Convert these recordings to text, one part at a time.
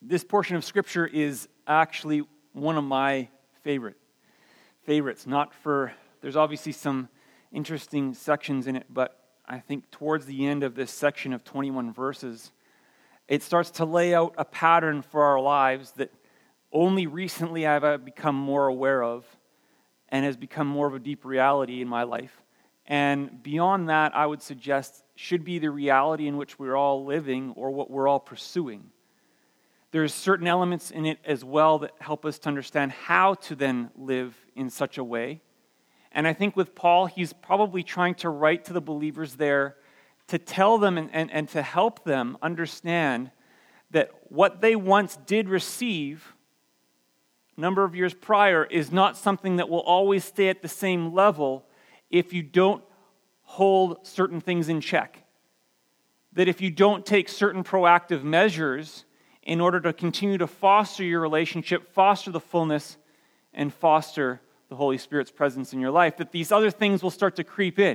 This portion of Scripture is actually one of my favorites. There's obviously some interesting sections in it, but I think towards the end of this section of 21 verses, it starts to lay out a pattern for our lives that only recently I've become more aware of and has become more of a deep reality in my life. And beyond that, I would suggest should be the reality in which we're all living or what we're all pursuing. There's certain elements in it as well that help us to understand how to then live in such a way. And I think with Paul, he's probably trying to write to the believers there to tell them and to help them understand that what they once did receive a number of years prior is not something that will always stay at the same level if you don't hold certain things in check. That if you don't take certain proactive measures in order to continue to foster your relationship, foster the fullness, and foster the Holy Spirit's presence in your life, that these other things will start to creep in.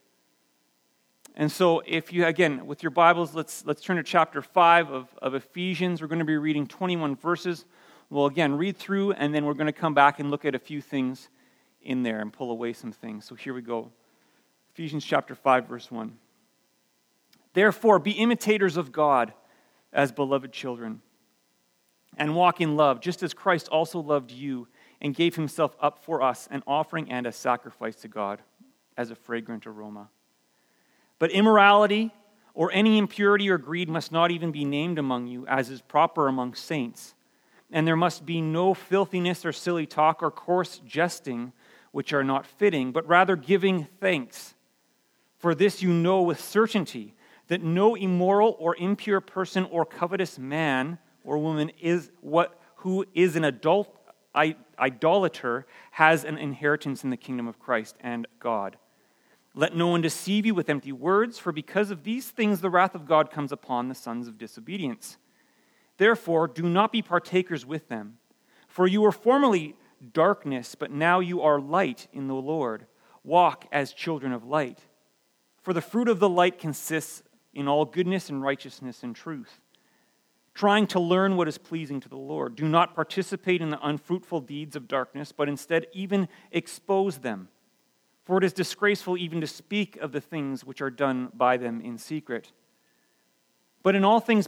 And so if you, again, with your Bibles, let's turn to chapter 5 of Ephesians. We're going to be reading 21 verses. We'll, again, read through, and then we're going to come back and look at a few things in there and pull away some things. So here we go. Ephesians chapter 5, verse 1. Therefore, be imitators of God as beloved children, and walk in love, just as Christ also loved you and gave himself up for us, an offering and a sacrifice to God as a fragrant aroma. But immorality or any impurity or greed must not even be named among you, as is proper among saints. And there must be no filthiness or silly talk or coarse jesting, which are not fitting, but rather giving thanks. For this you know with certainty, that no immoral or impure person or covetous man or woman who is an idolater has an inheritance in the kingdom of Christ and God. Let no one deceive you with empty words, for because of these things the wrath of God comes upon the sons of disobedience. Therefore, do not be partakers with them. For you were formerly darkness, but now you are light in the Lord. Walk as children of light. For the fruit of the light consists in all goodness and righteousness and truth, trying to learn what is pleasing to the Lord. Do not participate in the unfruitful deeds of darkness, but instead even expose them. For it is disgraceful even to speak of the things which are done by them in secret. But all things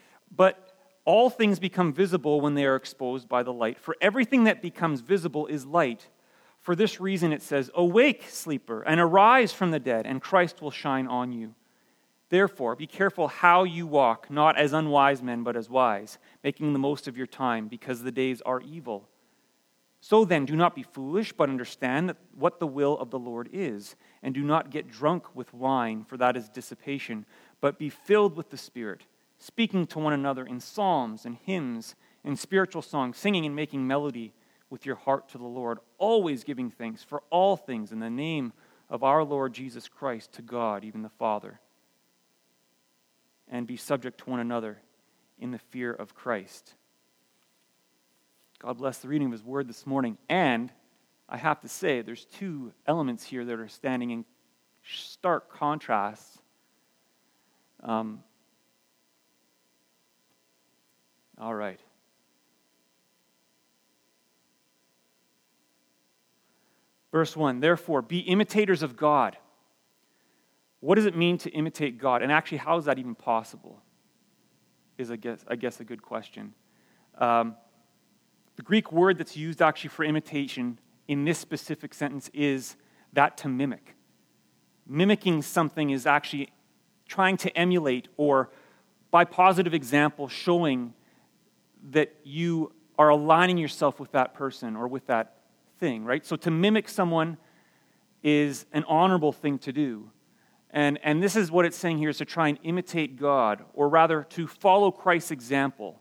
become visible when they are exposed by the light. For everything that becomes visible is light. For this reason it says, "Awake, sleeper, and arise from the dead, and Christ will shine on you." Therefore, be careful how you walk, not as unwise men, but as wise, making the most of your time, because the days are evil. So then, do not be foolish, but understand what the will of the Lord is, and do not get drunk with wine, for that is dissipation, but be filled with the Spirit, speaking to one another in psalms and hymns and spiritual songs, singing and making melody with your heart to the Lord, always giving thanks for all things in the name of our Lord Jesus Christ to God, even the Father. And be subject to one another in the fear of Christ. God bless the reading of his word this morning. And I have to say, there's two elements here that are standing in stark contrast. All right. Verse 1, therefore, be imitators of God. What does it mean to imitate God? And actually, how is that even possible? Is, I guess a good question. The Greek word that's used actually for imitation in this specific sentence is that to mimic. Mimicking something is actually trying to emulate or, by positive example, showing that you are aligning yourself with that person or with that thing, right? So to mimic someone is an honorable thing to do. And this is what it's saying here, is to try and imitate God, or rather to follow Christ's example.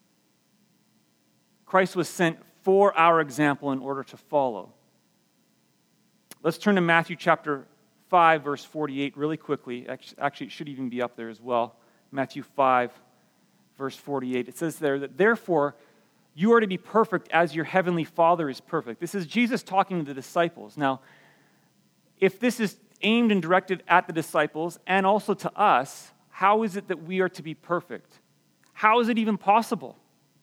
Christ was sent for our example in order to follow. Let's turn to Matthew chapter 5, verse 48 really quickly. Actually, it should even be up there as well. Matthew 5, verse 48. It says there that, therefore, you are to be perfect as your heavenly Father is perfect. This is Jesus talking to the disciples. Now, if this is aimed and directed at the disciples and also to us, how is it that we are to be perfect? How is it even possible?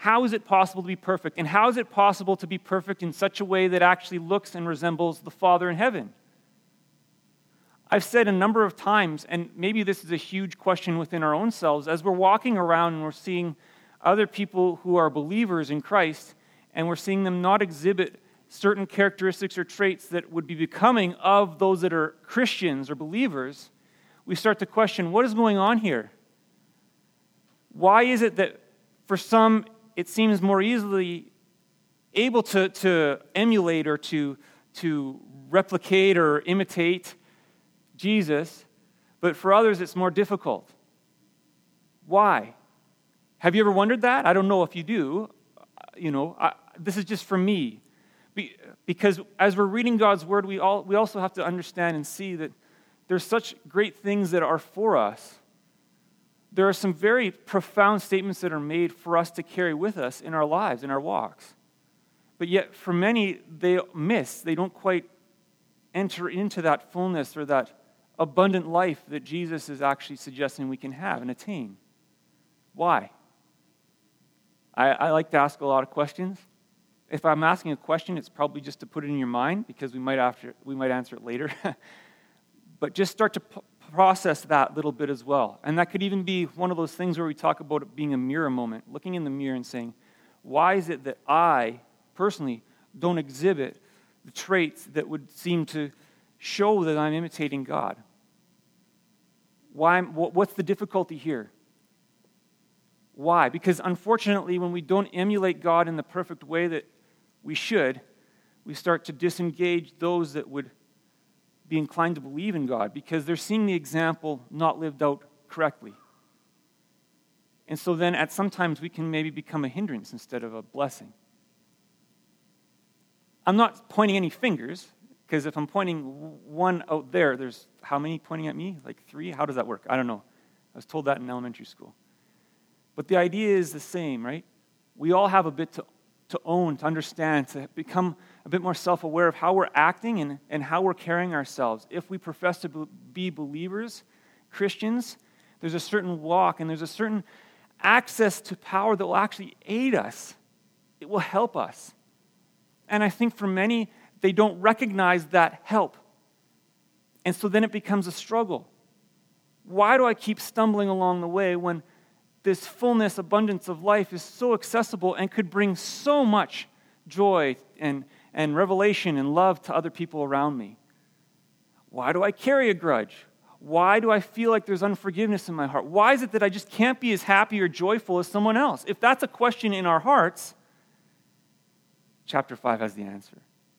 how is it possible to be perfect? And how is it possible to be perfect in such a way that actually looks and resembles the Father in heaven? I've said a number of times, and maybe this is a huge question within our own selves, as we're walking around and we're seeing other people who are believers in Christ, and we're seeing them not exhibit certain characteristics or traits that would be becoming of those that are Christians or believers, we start to question, what is going on here? Why is it that for some it seems more easily able to emulate or to replicate or imitate Jesus, but for others it's more difficult? Why? Have you ever wondered that? I don't know if you do. This is just for me. Because as we're reading God's Word, we also have to understand and see that there's such great things that are for us. There are some very profound statements that are made for us to carry with us in our lives, in our walks. But yet, for many, they don't quite enter into that fullness or that abundant life that Jesus is actually suggesting we can have and attain. Why? I like to ask a lot of questions. If I'm asking a question, it's probably just to put it in your mind, because we might answer it later. But just start to process that little bit as well. And that could even be one of those things where we talk about it being a mirror moment, looking in the mirror and saying, why is it that I, personally, don't exhibit the traits that would seem to show that I'm imitating God? What's the difficulty here? Why? Because unfortunately, when we don't emulate God in the perfect way that we should, we start to disengage those that would be inclined to believe in God, because they're seeing the example not lived out correctly. And so then at sometimes we can maybe become a hindrance instead of a blessing. I'm not pointing any fingers, because if I'm pointing one out there, there's how many pointing at me? Like 3? How does that work? I don't know. I was told that in elementary school. But the idea is the same, right? We all have a bit to own, to understand, to become a bit more self-aware of how we're acting and how we're carrying ourselves. If we profess to be believers, Christians, there's a certain walk and there's a certain access to power that will actually aid us. It will help us. And I think for many, they don't recognize that help. And so then it becomes a struggle. Why do I keep stumbling along the way when this fullness, abundance of life is so accessible and could bring so much joy and revelation and love to other people around me? Why do I carry a grudge? Why do I feel like there's unforgiveness in my heart? Why is it that I just can't be as happy or joyful as someone else? If that's a question in our hearts, chapter 5 has the answer.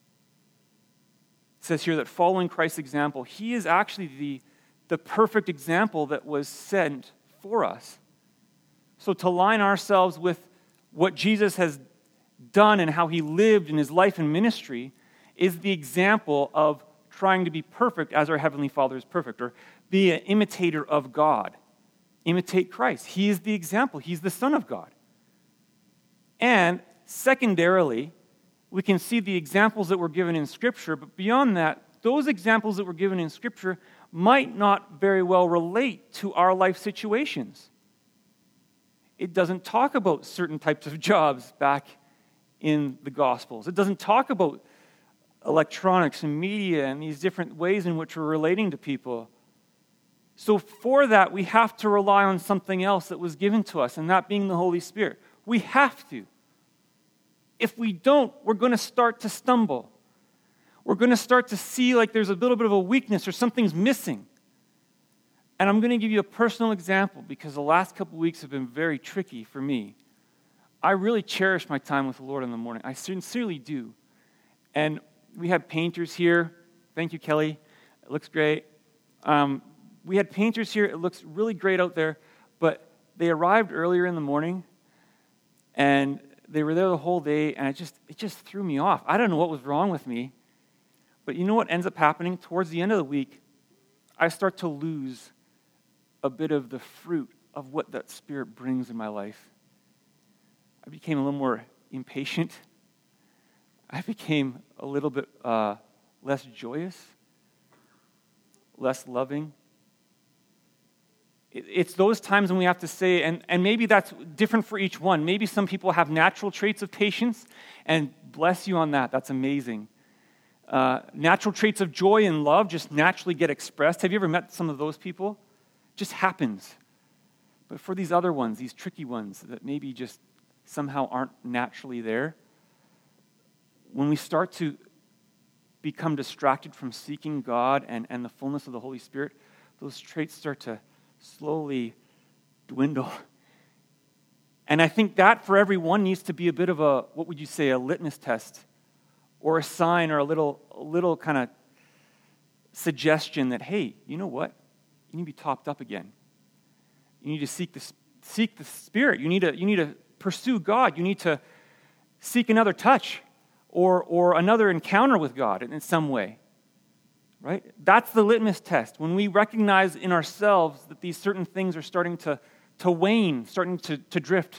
It says here that following Christ's example, he is actually the perfect example that was sent for us. So to line ourselves with what Jesus has done and how he lived in his life and ministry is the example of trying to be perfect as our Heavenly Father is perfect, or be an imitator of God. Imitate Christ. He is the example. He's the Son of God. And secondarily, we can see the examples that were given in Scripture, but beyond that, those examples that were given in Scripture might not very well relate to our life situations. It doesn't talk about certain types of jobs back in the Gospels. It doesn't talk about electronics and media and these different ways in which we're relating to people. So for that, we have to rely on something else that was given to us, and that being the Holy Spirit. We have to. If we don't, we're going to start to stumble. We're going to start to see like there's a little bit of a weakness or something's missing. And I'm going to give you a personal example because the last couple of weeks have been very tricky for me. I really cherish my time with the Lord in the morning. I sincerely do. And we had painters here. Thank you, Kelly. It looks great. We had painters here. It looks really great out there. But they arrived earlier in the morning, and they were there the whole day, and it just threw me off. I don't know what was wrong with me. But you know what ends up happening? Towards the end of the week, I start to lose a bit of the fruit of what that Spirit brings in my life. I became a little more impatient. I became a little bit less joyous, less loving. It's those times when we have to say, and maybe that's different for each one. Maybe some people have natural traits of patience, and bless you on that. That's amazing. Natural traits of joy and love just naturally get expressed. Have you ever met some of those people? Just happens. But for these other ones, these tricky ones that maybe just somehow aren't naturally there, when we start to become distracted from seeking God and the fullness of the Holy Spirit, those traits start to slowly dwindle. And I think that for everyone needs to be a bit of a, what would you say, a litmus test or a sign or a little kind of suggestion that, hey, you know what? You need to be topped up again. You need to seek the Spirit. You need to pursue God. You need to seek another touch or another encounter with God in some way. Right? That's the litmus test. When we recognize in ourselves that these certain things are starting to wane, starting to drift,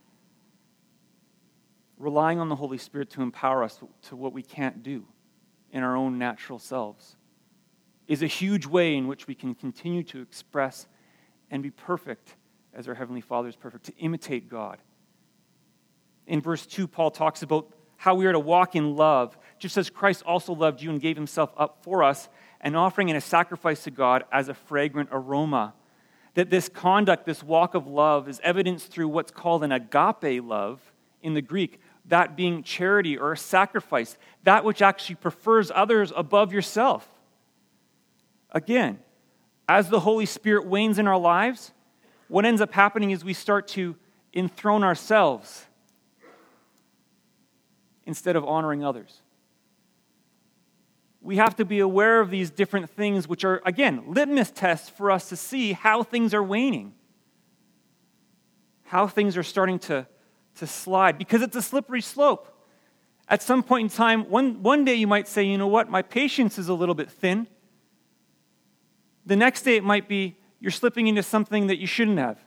relying on the Holy Spirit to empower us to what we can't do in our own natural selves is a huge way in which we can continue to express and be perfect as our Heavenly Father is perfect, to imitate God. In verse 2, Paul talks about how we are to walk in love, just as Christ also loved you and gave himself up for us, an offering and a sacrifice to God as a fragrant aroma. That this conduct, this walk of love, is evidenced through what's called an agape love in the Greek, that being charity or a sacrifice, that which actually prefers others above yourself. Again, as the Holy Spirit wanes in our lives, what ends up happening is we start to enthrone ourselves instead of honoring others. We have to be aware of these different things, which are, again, litmus tests for us to see how things are waning, how things are starting to slide, because it's a slippery slope. At some point in time, one day you might say, you know what, my patience is a little bit thin. The next day it might be you're slipping into something that you shouldn't have.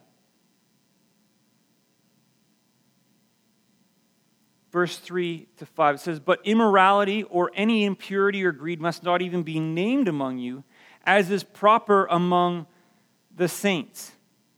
Verse 3 to 5, it says, but immorality or any impurity or greed must not even be named among you, as is proper among the saints.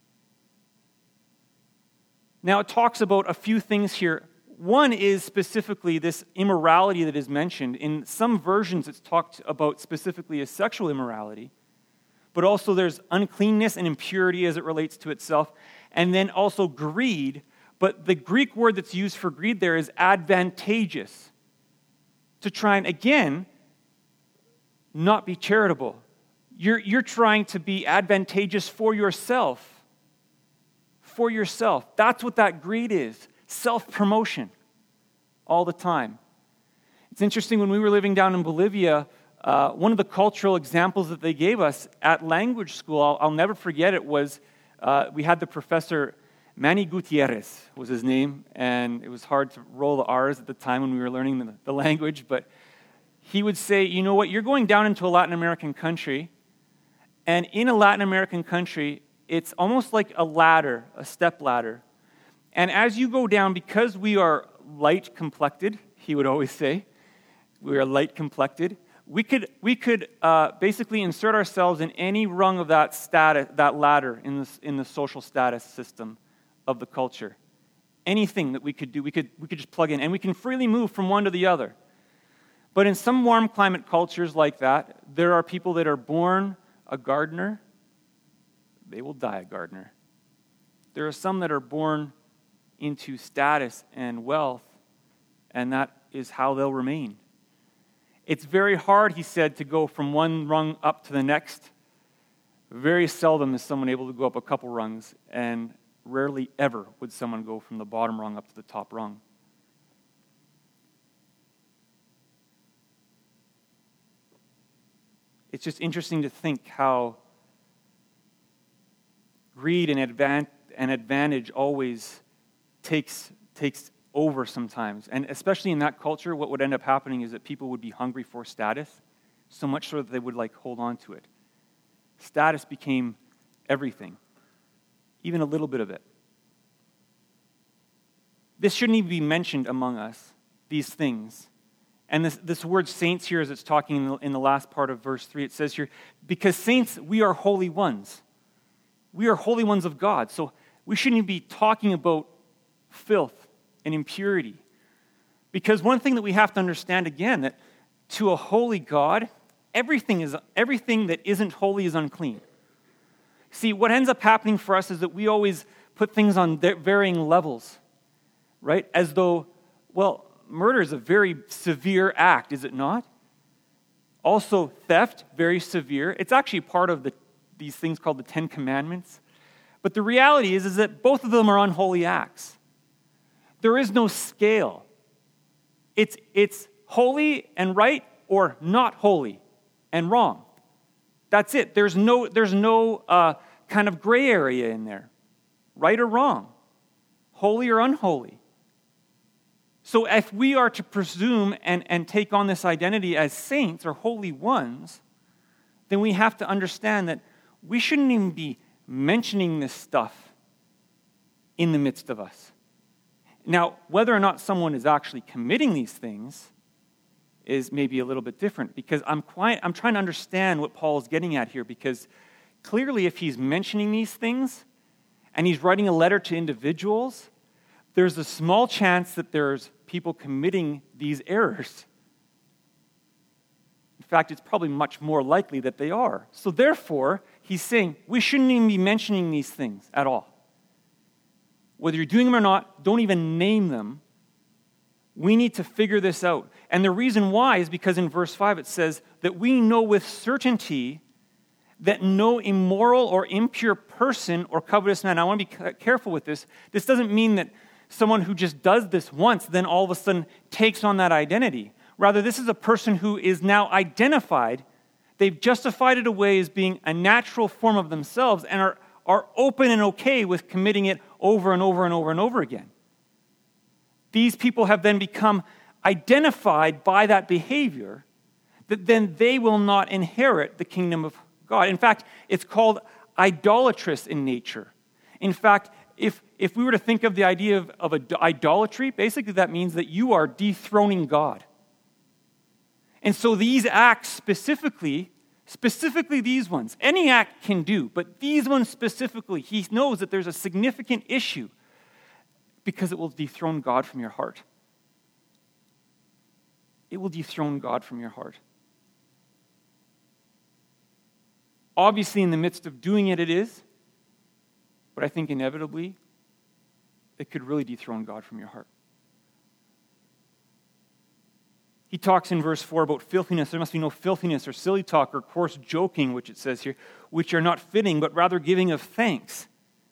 Now it talks about a few things here. One is specifically this immorality that is mentioned. In some versions it's talked about specifically as sexual immorality, but also there's uncleanness and impurity as it relates to itself, and then also greed. But the Greek word that's used for greed there is advantageous. To try and, again, not be charitable. You're trying to be advantageous for yourself. For yourself. That's what that greed is. Self-promotion. All the time. It's interesting, when we were living down in Bolivia, one of the cultural examples that they gave us at language school, I'll never forget it, was we had the professor Manny Gutierrez was his name, and it was hard to roll the R's at the time when we were learning the language, but he would say, you know what, you're going down into a Latin American country, and in a Latin American country, it's almost like a ladder, a step ladder. And as you go down, because we are light-complected, he would always say, we are light-complected, we could basically insert ourselves in any rung of that ladder in the social status system of the culture. Anything that we could do, we could just plug in, and we can freely move from one to the other. But in some warm climate cultures like that, there are people that are born a gardener, they will die a gardener. There are some that are born into status and wealth, and that is how they'll remain. It's very hard, he said, to go from one rung up to the next. Very seldom is someone able to go up a couple rungs, and rarely ever would someone go from the bottom rung up to the top rung. It's just interesting to think how greed and advantage always takes over sometimes. And especially in that culture, what would end up happening is that people would be hungry for status, so much so that they would hold on to it. Status became everything, even a little bit of it. This shouldn't even be mentioned among us, these things. And this word saints here, as it's talking in the last part of verse 3, it says here, because saints, we are holy ones. we are holy ones of God. So we shouldn't be talking about filth and impurity. Because one thing that we have to understand again, that to a holy God, everything that isn't holy is unclean. See, what ends up happening for us is that we always put things on varying levels, right? As though, well, murder is a very severe act, is it not? Also, theft, very severe. It's actually part of these things called the Ten Commandments. But the reality is that both of them are unholy acts. There is no scale. It's holy and right or not holy and wrong. That's it. There's no kind of gray area in there. Right or wrong. Holy or unholy. So if we are to presume and take on this identity as saints or holy ones, then we have to understand that we shouldn't even be mentioning this stuff in the midst of us. Now, whether or not someone is actually committing these things is maybe a little bit different, because I'm trying to understand what Paul is getting at here, because clearly if he's mentioning these things and he's writing a letter to individuals, there's a small chance that there's people committing these errors. In fact, it's probably much more likely that they are. So therefore, he's saying we shouldn't even be mentioning these things at all. Whether you're doing them or not, don't even name them. We need to figure this out. And the reason why is because in verse 5 it says that we know with certainty that no immoral or impure person or covetous man. I want to be careful with this. This doesn't mean that someone who just does this once then all of a sudden takes on that identity. Rather, this is a person who is now identified. They've justified it away as being a natural form of themselves and are open and okay with committing it over and over and over and over again. These people have then become identified by that behavior, that then they will not inherit the kingdom of God. In fact, it's called idolatrous in nature. In fact, if we were to think of the idea of idolatry, basically that means that you are dethroning God. And so these acts specifically these ones, any act can do, but these ones specifically, he knows that there's a significant issue because it will dethrone God from your heart. It will dethrone God from your heart. Obviously, in the midst of doing it, it is, but I think inevitably, it could really dethrone God from your heart. He talks in verse 4 about filthiness. There must be no filthiness or silly talk or coarse joking, which it says here, which are not fitting, but rather giving of thanks.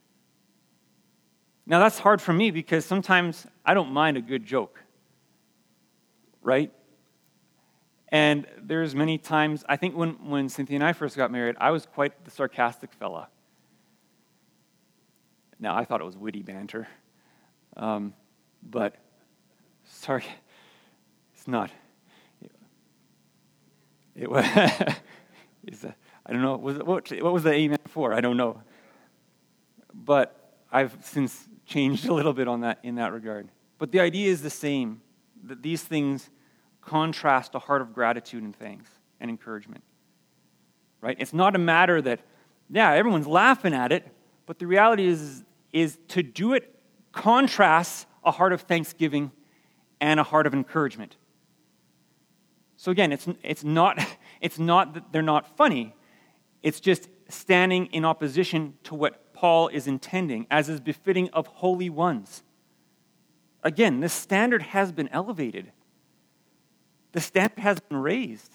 Now that's hard for me because sometimes I don't mind a good joke, right? And there's many times, I think when Cynthia and I first got married, I was quite the sarcastic fella. Now, I thought it was witty banter, but sorry, it's not. It was. I don't know. What was the amen for? I don't know. But I've since changed a little bit on that in that regard. But the idea is the same. That these things contrast a heart of gratitude and thanks and encouragement. Right? It's not a matter that, yeah, everyone's laughing at it, but the reality is to do it contrasts a heart of thanksgiving and a heart of encouragement. So again, it's not that they're not funny. It's just standing in opposition to what Paul is intending, as is befitting of holy ones. Again, this standard has been elevated. The standard has been raised.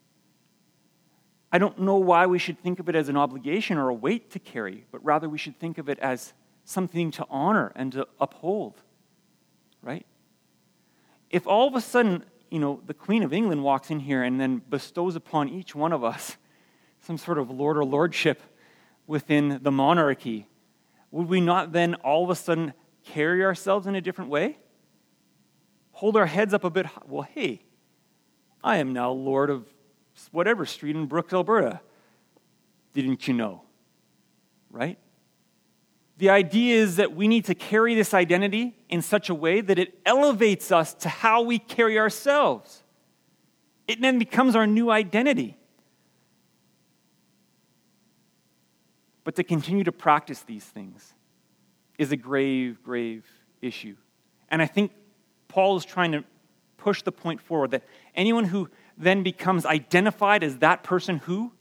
I don't know why we should think of it as an obligation or a weight to carry, but rather we should think of it as something to honor and to uphold, right? If all of a sudden, the Queen of England walks in here and then bestows upon each one of us some sort of lord or lordship within the monarchy, would we not then all of a sudden carry ourselves in a different way? Hold our heads up a bit. Well, hey, I am now Lord of whatever street in Brooks, Alberta. Didn't you know? Right? The idea is that we need to carry this identity in such a way that it elevates us to how we carry ourselves. It then becomes our new identity. But to continue to practice these things is a grave, grave issue. And I think Paul is trying to push the point forward that anyone who then becomes identified as that person who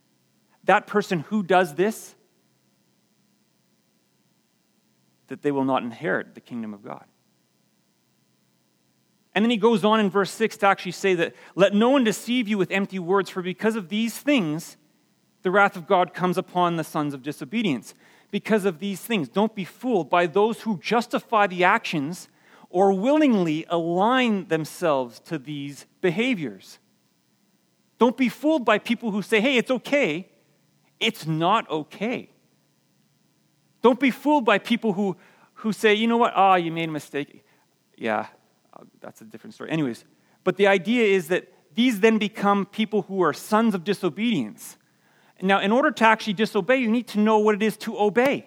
does this, that they will not inherit the kingdom of God. And then he goes on in verse 6 to actually say that, let no one deceive you with empty words, for because of these things, the wrath of God comes upon the sons of disobedience. Because of these things, don't be fooled by those who justify the actions or willingly align themselves to these behaviors. Don't be fooled by people who say, hey, it's okay. It's not okay. Don't be fooled by people who say, you know what, you made a mistake. Yeah, that's a different story. Anyways, but the idea is that these then become people who are sons of disobedience. Now, in order to actually disobey, you need to know what it is to obey.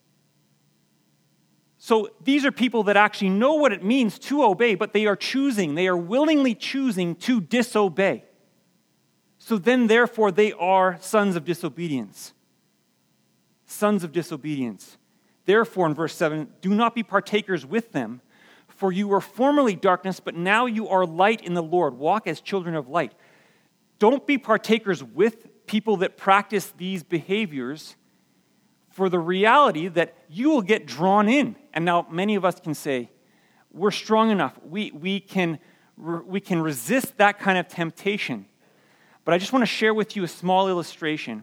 So these are people that actually know what it means to obey, but they are willingly choosing to disobey. So then, therefore, they are sons of disobedience. Sons of disobedience. Therefore, in verse 7, do not be partakers with them, for you were formerly darkness, but now you are light in the Lord. Walk as children of light. Don't be partakers with people that practice these behaviors, for the reality that you will get drawn in. And now many of us can say, we're strong enough. We can resist that kind of temptation. But I just want to share with you a small illustration.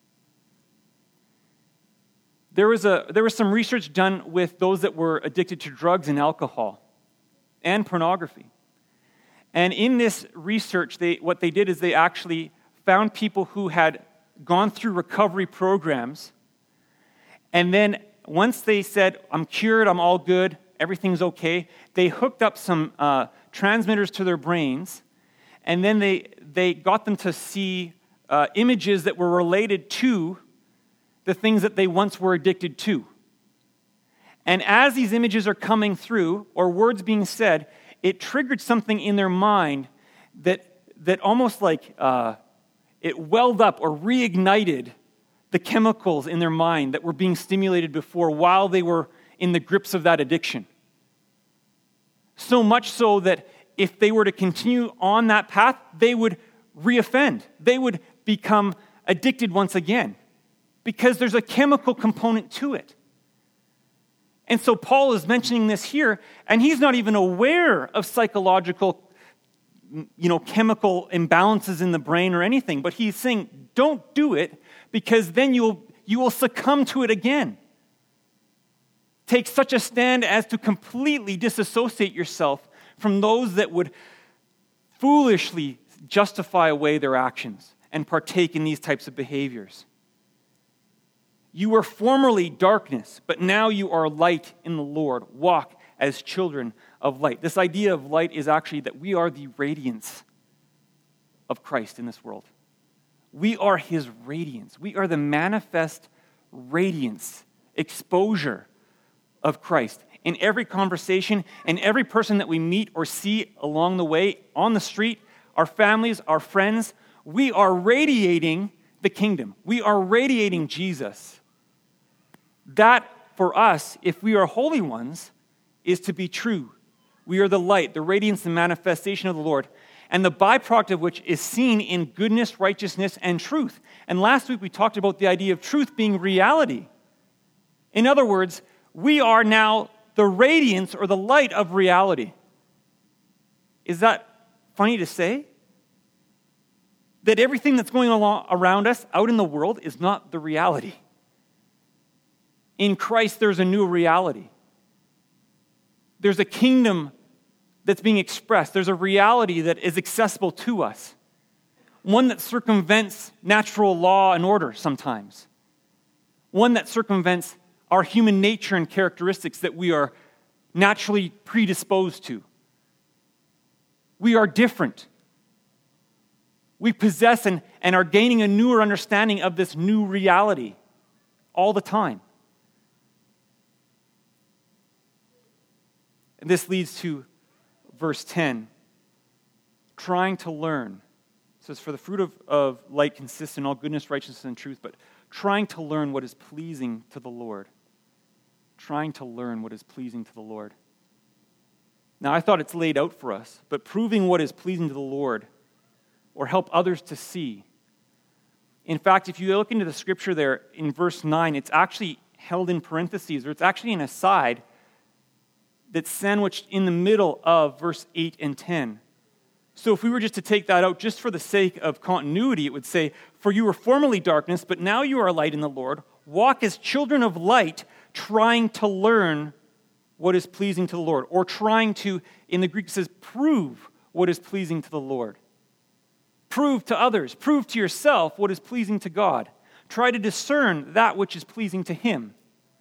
There was some research done with those that were addicted to drugs and alcohol and pornography. And in this research, what they did is they actually found people who had gone through recovery programs, and then once they said, I'm cured, I'm all good, everything's okay, they hooked up some transmitters to their brains, and then they got them to see images that were related to the things that they once were addicted to. And as these images are coming through, or words being said, it triggered something in their mind that almost like it welled up or reignited the chemicals in their mind that were being stimulated before while they were in the grips of that addiction. So much so that if they were to continue on that path, they would reoffend. They would become addicted once again because there's a chemical component to it. And so Paul is mentioning this here, and he's not even aware of psychological, chemical imbalances in the brain or anything, but he's saying, don't do it, because then you will succumb to it again. Take such a stand as to completely disassociate yourself from those that would foolishly justify away their actions and partake in these types of behaviors. You were formerly darkness, but now you are light in the Lord. Walk as children of light. This idea of light is actually that we are the radiance of Christ in this world. We are his radiance. We are the manifest radiance, exposure of Christ. In every conversation, and every person that we meet or see along the way, on the street, our families, our friends, we are radiating the kingdom. We are radiating Jesus. That, for us, if we are holy ones, is to be true. We are the light, the radiance and manifestation of the Lord, and the byproduct of which is seen in goodness, righteousness, and truth. And last week we talked about the idea of truth being reality. In other words, we are now the radiance or the light of reality. Is that funny to say? That everything that's going along around us out in the world is not the reality. In Christ, there's a new reality. There's a kingdom that's being expressed. There's a reality that is accessible to us. One that circumvents natural law and order sometimes. One that circumvents our human nature and characteristics that we are naturally predisposed to. We are different. We possess and are gaining a newer understanding of this new reality all the time. And this leads to verse 10. Trying to learn. It says, for the fruit of light consists in all goodness, righteousness, and truth, but trying to learn what is pleasing to the Lord. Trying to learn what is pleasing to the Lord. Now, I thought it's laid out for us, but proving what is pleasing to the Lord or help others to see. In fact, if you look into the scripture there in verse 9, it's actually held in parentheses, or it's actually an aside that's sandwiched in the middle of verse 8 and 10. So if we were just to take that out just for the sake of continuity, it would say, "For you were formerly darkness, but now you are light in the Lord. Walk as children of light, trying to learn what is pleasing to the Lord." Or trying to, in the Greek it says, prove what is pleasing to the Lord. Prove to others, prove to yourself what is pleasing to God. Try to discern that which is pleasing to Him.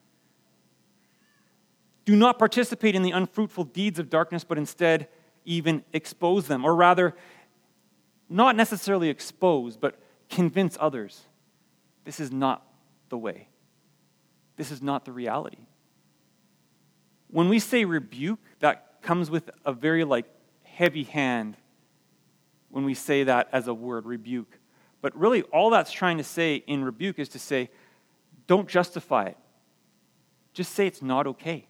Do not participate in the unfruitful deeds of darkness, but instead even expose them. Or rather, not necessarily expose, but convince others. This is not the way. This is not the reality. When we say rebuke, that comes with a very heavy hand when we say that as a word, rebuke. But really, all that's trying to say in rebuke is to say, don't justify it. Just say it's not okay.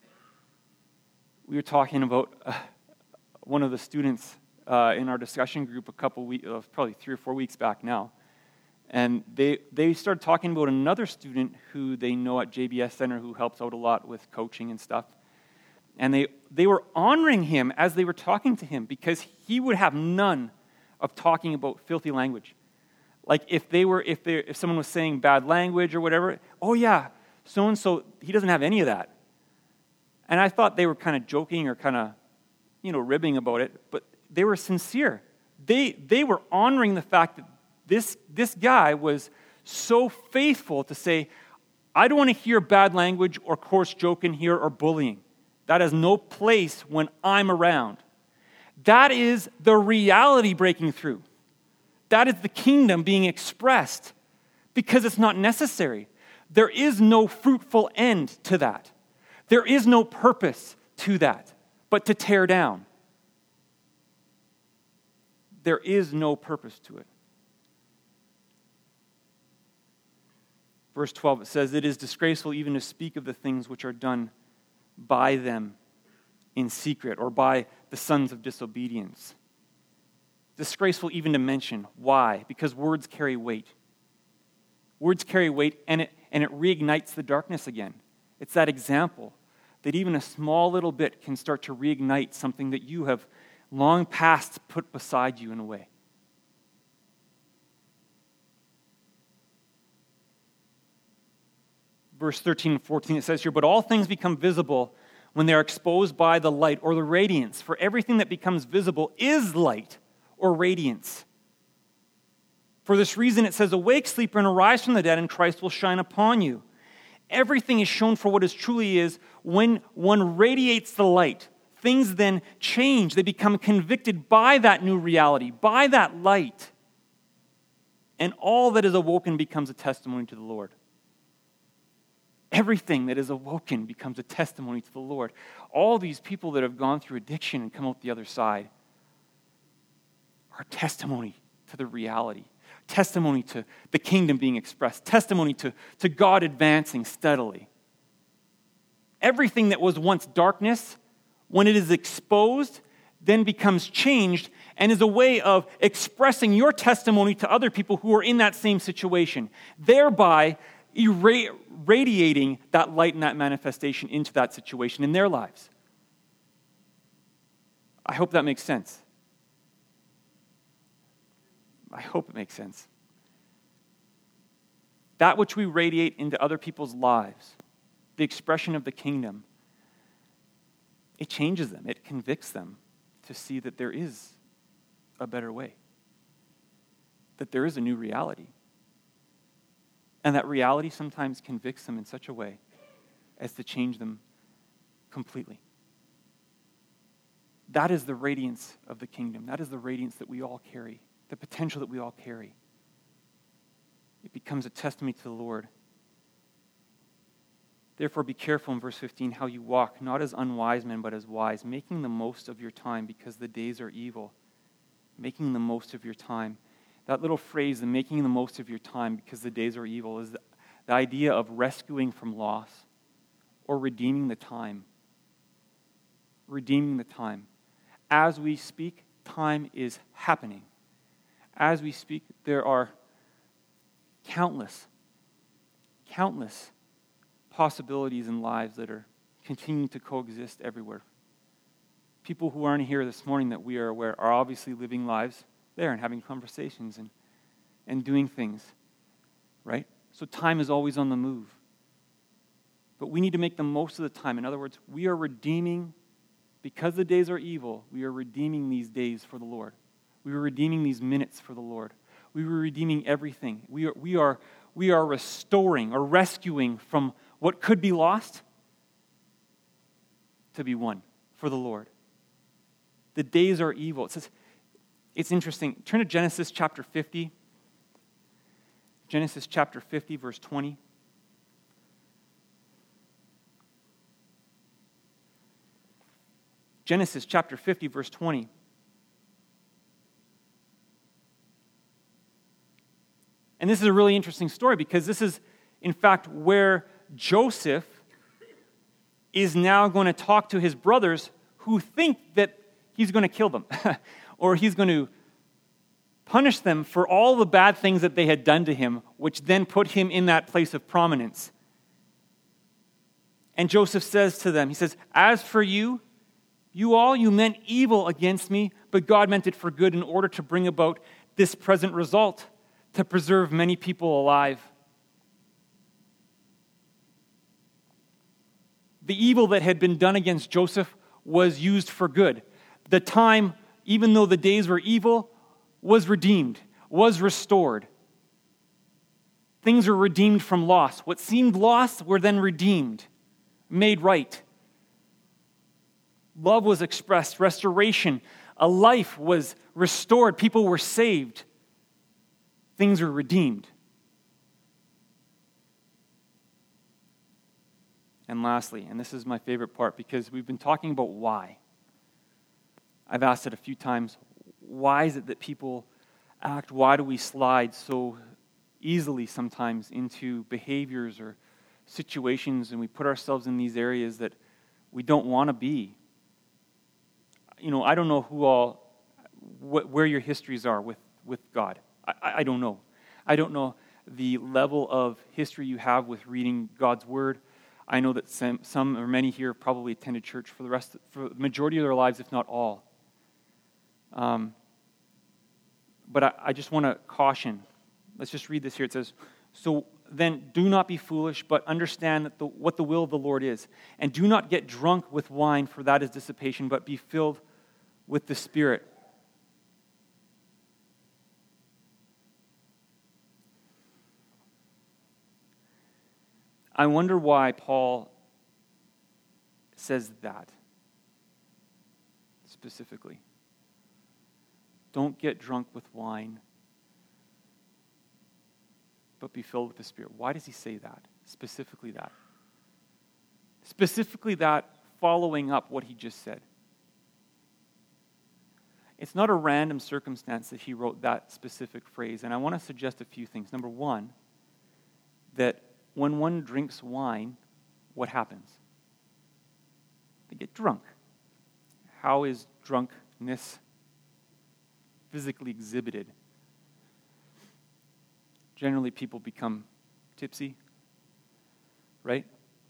We were talking about one of the students in our discussion group a couple weeks, probably 3 or 4 weeks back now. And they started talking about another student who they know at JBS Center who helps out a lot with coaching and stuff. And they were honoring him as they were talking to him because he would have none of talking about filthy language. Like if someone was saying bad language or whatever, oh yeah, so-and-so, he doesn't have any of that. And I thought they were kind of joking or kind of, ribbing about it, but they were sincere. They were honoring the fact that this guy was so faithful to say, I don't want to hear bad language or coarse joking here or bullying. That has no place when I'm around. That is the reality breaking through. That is the kingdom being expressed because it's not necessary. There is no fruitful end to that. There is no purpose to that, but to tear down. There is no purpose to it. Verse 12, it says, "It is disgraceful even to speak of the things which are done by them in secret," or by the sons of disobedience. Disgraceful even to mention. Why? Because words carry weight. Words carry weight, and it reignites the darkness again. It's that example that even a small little bit can start to reignite something that you have long past put beside you in a way. Verse 13 and 14, it says here, "But all things become visible when they are exposed by the light or the radiance. For everything that becomes visible is light or radiance. For this reason it says, 'Awake, sleeper, and arise from the dead, and Christ will shine upon you.' Everything is shown for what it truly is when one radiates the light. Things then change. They become convicted by that new reality, by that light. And all that is awoken becomes a testimony to the Lord." Everything that is awoken becomes a testimony to the Lord. All these people that have gone through addiction and come out the other side are testimony to the reality, testimony to the kingdom being expressed, testimony to God advancing steadily. Everything that was once darkness, when it is exposed, then becomes changed and is a way of expressing your testimony to other people who are in that same situation, thereby radiating that light and that manifestation into that situation in their lives. I hope that makes sense. I hope it makes sense. That which we radiate into other people's lives, the expression of the kingdom, it changes them. It convicts them to see that there is a better way, that there is a new reality. And that reality sometimes convicts them in such a way as to change them completely. That is the radiance of the kingdom. That is the radiance that we all carry, the potential that we all carry. It becomes a testimony to the Lord. "Therefore be careful," in verse 15, "how you walk, not as unwise men, but as wise, making the most of your time, because the days are evil." Making the most of your time. that little phrase, the making the most of your time because the days are evil, is the idea of rescuing from loss or redeeming the time. Redeeming the time. As we speak, time is happening. As we speak, there are countless possibilities in lives that are continuing to coexist everywhere. People who aren't here this morning that we are aware are obviously living lives there and having conversations and doing things, right? So time is always on the move. But we need to make the most of the time. In other words, we are redeeming, because the days are evil, we are redeeming these days for the Lord. We are redeeming these minutes for the Lord. We are redeeming everything. We are restoring or rescuing from what could be lost to be won for the Lord. The days are evil. It says, it's interesting. Turn to Genesis chapter 50. Genesis chapter 50, verse 20. Genesis chapter 50, verse 20. And this is a really interesting story because this is, in fact, where Joseph is now going to talk to his brothers who think that he's going to kill them or he's going to punish them for all the bad things that they had done to him, which then put him in that place of prominence. And Joseph says to them, he says, "As for you, you meant evil against me, but God meant it for good in order to bring about this present result, to preserve many people alive." The evil that had been done against Joseph was used for good. The time, even though the days were evil, was redeemed, was restored. Things were redeemed from loss. What seemed lost were then redeemed, made right. Love was expressed, restoration. A life was restored. People were saved. Things were redeemed. And lastly, and this is my favorite part because we've been talking about why. I've asked it a few times. Why is it that people act? Why do we slide so easily sometimes into behaviors or situations and we put ourselves in these areas that we don't want to be? You know, I don't know where your histories are with God. I don't know. I don't know the level of history you have with reading God's Word. I know that some or many here probably attended church for the majority of their lives, if not all. But I just want to caution. Let's just read this here. It says, "So then do not be foolish, but understand that what the will of the Lord is. And do not get drunk with wine, for that is dissipation, but be filled with the Spirit." I wonder why Paul says that specifically. Don't get drunk with wine, but be filled with the Spirit. Why does he say that? Specifically that. Specifically that, following up what he just said. It's not a random circumstance that he wrote that specific phrase, and I want to suggest a few things. Number one, that when one drinks wine, what happens? They get drunk. How is drunkenness physically exhibited? Generally, people become tipsy, right?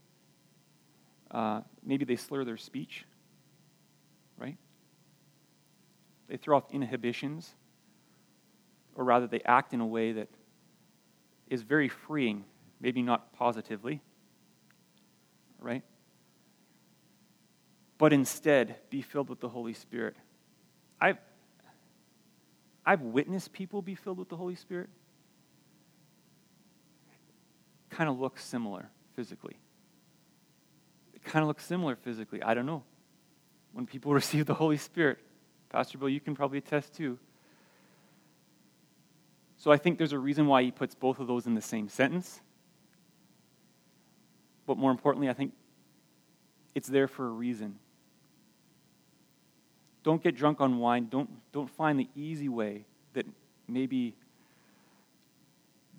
Maybe they slur their speech, right? They throw off inhibitions, or rather they act in a way that is very freeing, maybe not positively, right? But instead, be filled with the Holy Spirit. I've witnessed people be filled with the Holy Spirit. Kind of looks similar physically. It kind of looks similar physically. I don't know. When people receive the Holy Spirit, Pastor Bill, you can probably attest too. So I think there's a reason why he puts both of those in the same sentence. But more importantly, I think it's there for a reason. Don't get drunk on wine. Don't find the easy way that maybe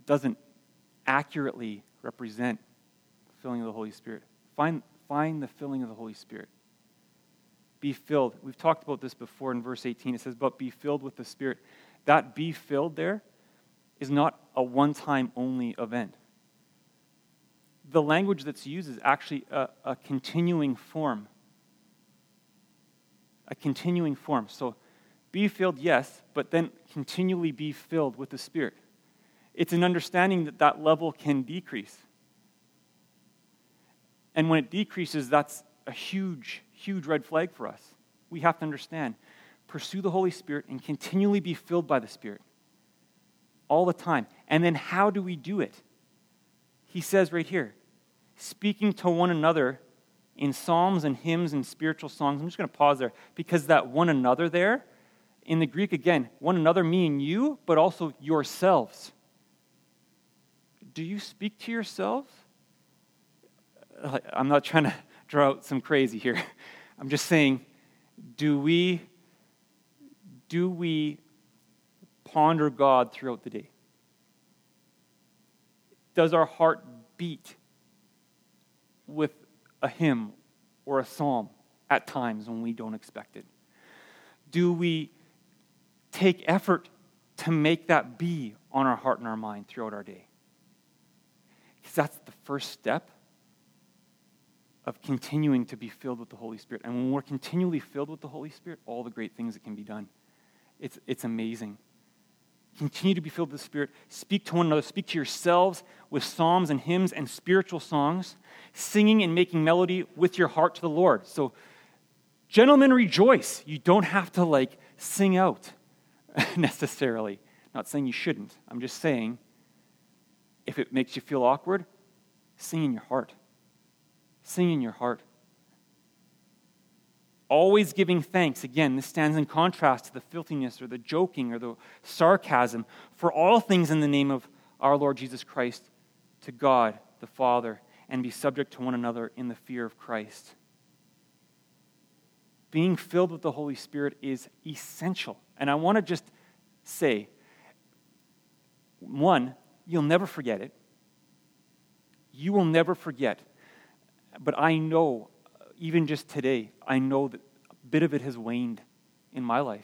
doesn't accurately represent the filling of the Holy Spirit. Find the filling of the Holy Spirit. Be filled. We've talked about this before in verse 18. It says, but be filled with the Spirit. That be filled there is not a one-time only event. The language that's used is actually a continuing form. A continuing form. So be filled, yes, but then continually be filled with the Spirit. It's an understanding that that level can decrease. And when it decreases, that's a huge, huge red flag for us. We have to understand. Pursue the Holy Spirit and continually be filled by the Spirit. All the time. And then how do we do it? He says right here, speaking to one another in psalms and hymns and spiritual songs. I'm just going to pause there because that one another there, in the Greek again, one another meaning you, but also yourselves. Do you speak to yourselves? I'm not trying to draw out some crazy here. I'm just saying, do we ponder God throughout the day? Does our heart beat with a hymn or a psalm at times when we don't expect it? Do we take effort to make that be on our heart and our mind throughout our day? Because that's the first step of continuing to be filled with the Holy Spirit. And when we're continually filled with the Holy Spirit, all the great things that can be done. It's amazing. Continue to be filled with the Spirit. Speak to one another. Speak to yourselves with psalms and hymns and spiritual songs, singing and making melody with your heart to the Lord. So, gentlemen, rejoice. You don't have to sing out necessarily. Not saying you shouldn't. I'm just saying, if it makes you feel awkward, sing in your heart. Sing in your heart. Always giving thanks. Again, this stands in contrast to the filthiness or the joking or the sarcasm. For all things in the name of our Lord Jesus Christ, to God the Father, and be subject to one another in the fear of Christ. Being filled with the Holy Spirit is essential. And I want to just say, one, you'll never forget it. You will never forget. But I know, even just today, I know that a bit of it has waned in my life.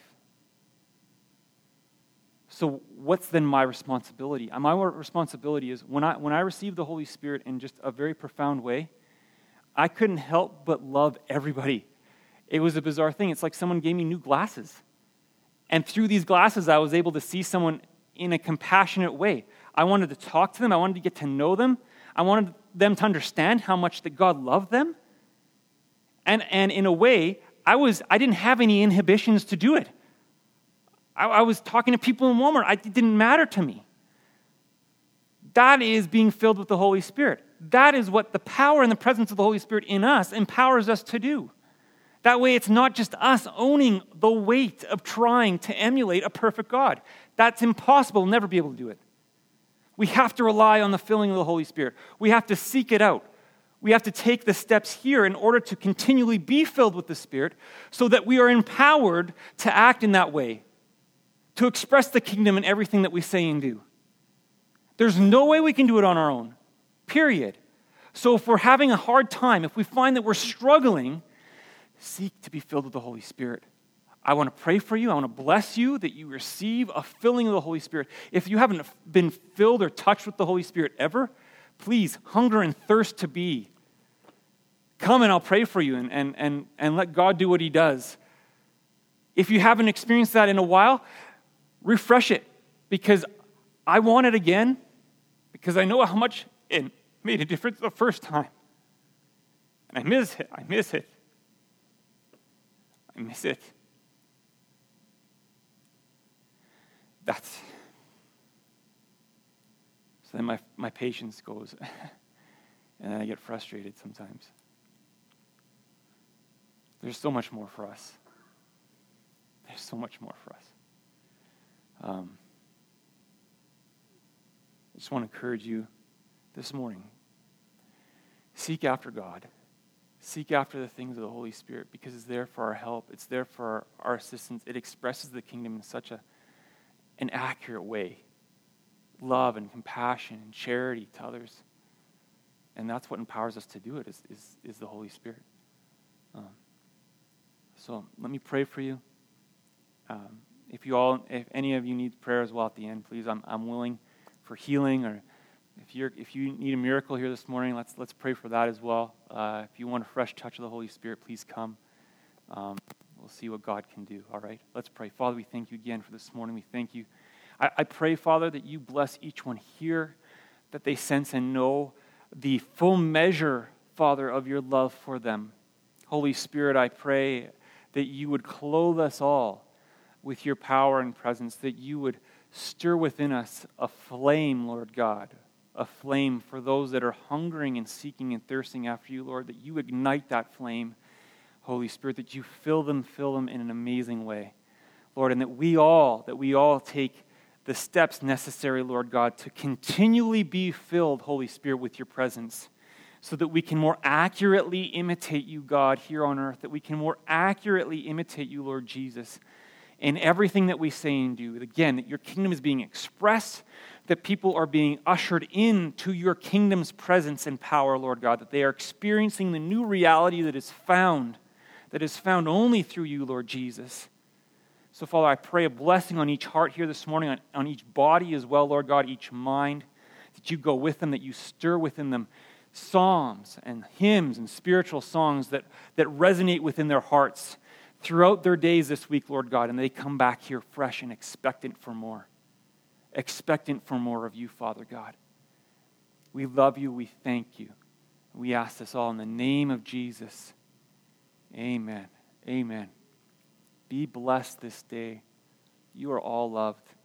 So what's then my responsibility? My responsibility is when I received the Holy Spirit in just a very profound way, I couldn't help but love everybody. It was a bizarre thing. It's like someone gave me new glasses. And through these glasses, I was able to see someone in a compassionate way. I wanted to talk to them. I wanted to get to know them. I wanted them to understand how much that God loved them. And in a way, I didn't have any inhibitions to do it. I was talking to people in Walmart. It didn't matter to me. That is being filled with the Holy Spirit. That is what the power and the presence of the Holy Spirit in us empowers us to do. That way, it's not just us owning the weight of trying to emulate a perfect God. That's impossible. We'll never be able to do it. We have to rely on the filling of the Holy Spirit. We have to seek it out. We have to take the steps here in order to continually be filled with the Spirit so that we are empowered to act in that way, to express the kingdom in everything that we say and do. There's no way we can do it on our own, period. So if we're having a hard time, if we find that we're struggling, seek to be filled with the Holy Spirit. I want to pray for you. I want to bless you that you receive a filling of the Holy Spirit. If you haven't been filled or touched with the Holy Spirit ever, please hunger and thirst to be. Come and I'll pray for you and let God do what He does. If you haven't experienced that in a while, refresh it, because I want it again, because I know how much it made a difference the first time. And I miss it. I miss it. So then my patience goes, and then I get frustrated sometimes. There's so much more for us. There's so much more for us. I just want to encourage you this morning. Seek after God. Seek after the things of the Holy Spirit, because it's there for our help. It's there for our assistance. It expresses the kingdom in such an accurate way love and compassion and charity to others. And that's what empowers us to do it, is the Holy Spirit. So let me pray for you. If any of you need prayer as well at the end, please, I'm willing for healing, or if you need a miracle here this morning, let's pray for that as well. If you want a fresh touch of the Holy Spirit, please come. We'll see what God can do. All right, let's pray. Father, we thank you again for this morning. We thank you. I pray, Father, that you bless each one here, that they sense and know the full measure, Father, of your love for them. Holy Spirit, I pray that you would clothe us all with your power and presence, that you would stir within us a flame, Lord God, a flame for those that are hungering and seeking and thirsting after you, Lord, that you ignite that flame, Holy Spirit, that you fill them in an amazing way, Lord, and that we all take the steps necessary, Lord God, to continually be filled, Holy Spirit, with your presence, so that we can more accurately imitate you, God, here on earth, that we can more accurately imitate you, Lord Jesus, in everything that we say and do. Again, that your kingdom is being expressed, that people are being ushered into your kingdom's presence and power, Lord God, that they are experiencing the new reality that is found only through you, Lord Jesus. So, Father, I pray a blessing on each heart here this morning, on each body as well, Lord God, each mind, that you go with them, that you stir within them psalms and hymns and spiritual songs that resonate within their hearts throughout their days this week, Lord God, and they come back here fresh and expectant for more of you, Father God. We love you. We thank you. We ask this all in the name of Jesus. Amen. Amen. Be blessed this day. You are all loved.